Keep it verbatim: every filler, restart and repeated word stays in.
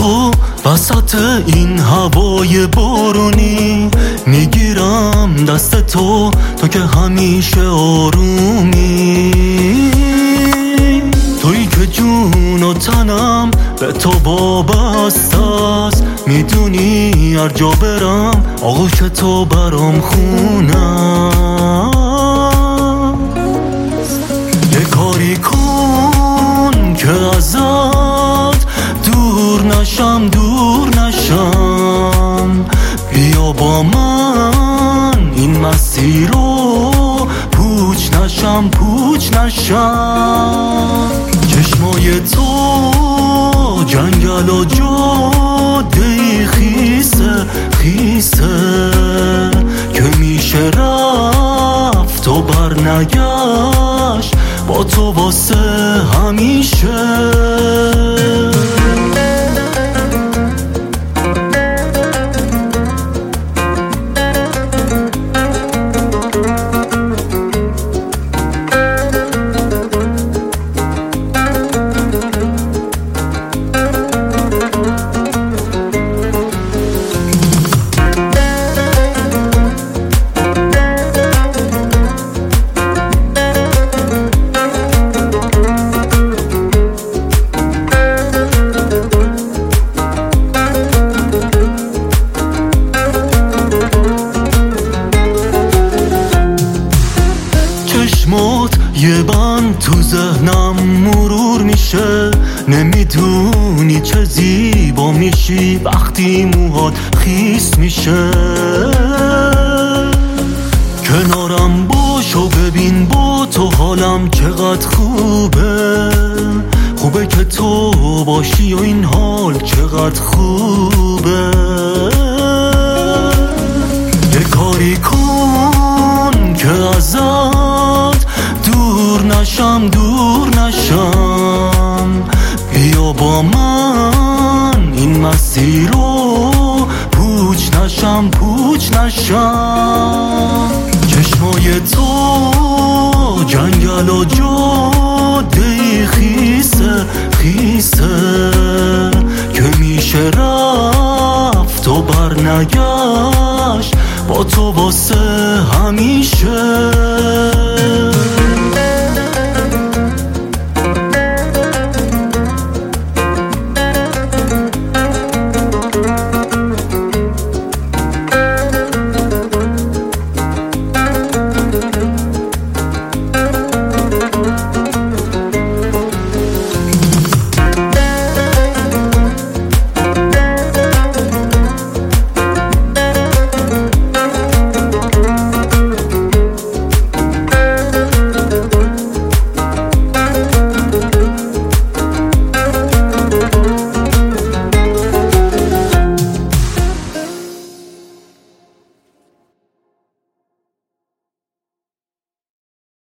تو وسط این هوای بارونی، میگیرم دست تو تو که همیشه آرومی، تویی که جون و تنم به تو وابسته است، میدونی هر جا برم آغوش تو برام خونم. یه کاری کن که ازت دور نشم دور نشم، بیا با من این مسیر رو پوچ نشم پوچ نشم. چشمای تو جنگل و جاده خیسه خیسه که میشه رفت و برنگشت با تو واسه همیشه. چشمات یه بند تو ذهنم مرور میشه، نمیدونی چه زیبا میشی وقتی موهات خیس میشه. کنارم باش و ببین با تو حالم چقدر خوبه، خوبه که تو باشی و این حال چقدر خوبه. یه کاری کن که ازت دور نشم دور نشم، بیا با من این مسیر رو پوچ نشم پوچ نشم. چشمای تو جنگل و جاده خیسه خیسه که میشه رفت و برنگشت با تو واسه همیشه.